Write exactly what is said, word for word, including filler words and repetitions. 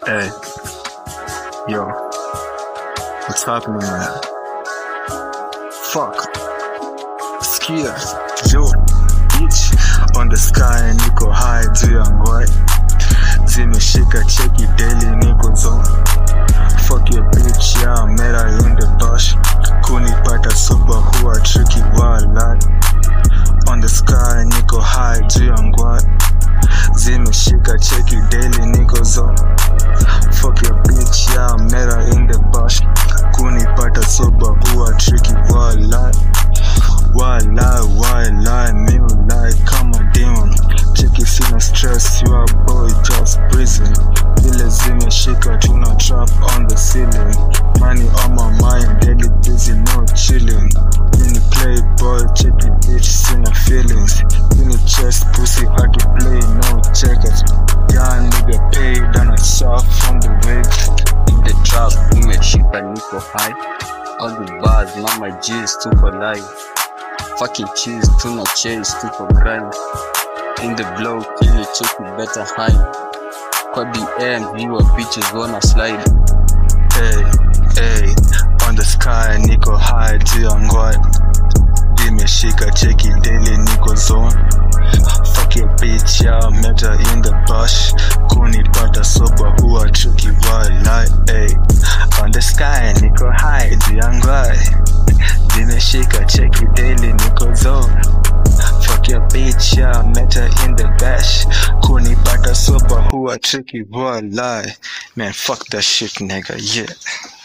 Hey, yo, what's happening, man? Fuck, skia, yo, bitch, on the sky, niko high, juu ya ngwai, zimeshika cheki daily, niko zone. Fuck your bitch, yeah, met her in the bush, kunipata super, huwa tricky, walai. On the sky, niko high, juu ya ngwai, zimeshika cheki daily, niko zone. Fuck your bitch, yeah, met her in the bush, kunipata sober, huwa tricky, walai. Walai, walai, me lie, come on demon. Cheki sina stress, you a boy, just prison. Vile zimeshika, tuna trap on the ceiling. Money on my mind, daily busy, no chilling. Mini playboy, cheki bitch, sina feelings. Mini chest, pussy, hard to play, no checkers. Young nigga paid and I saw from the wig. In the trap, umeshika niko high. All the bars, mama G's tuko live. Fucking cheese, tuna chase, tuko grind. In the block, ili choki better high. Kwa B M, you a bitches wanna slide. Hey, hey, on the sky, niko high, juu ya ngwai, zimeshika cheki daily, niko zone. Fuck your bitch, yeah, met her in the bush, kunipata sober, huwa tricky, walai. Hey, on the sky, niko high, juu ya ngwai, zimeshika cheki daily, niko zone. Fuck your bitch, yeah, met her in the bash, kunipata sober, huwa tricky, walai. Man, fuck that shit, nigga, yeah.